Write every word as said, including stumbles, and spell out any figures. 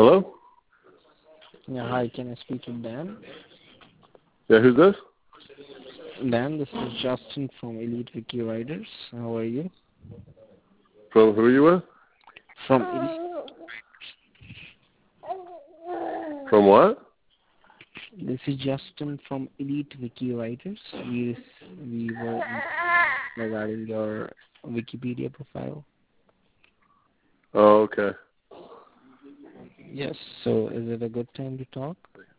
Hello? Yeah, hi, can I speak to Dan? Yeah, who's this? Dan, this is Justin from Elite Wiki Riders. How are you? From who are you with? From Elite. From what? This is Justin from Elite Wiki Riders. We we were regarding your Wikipedia profile. Oh, okay. Yes. So, is it a good time to talk?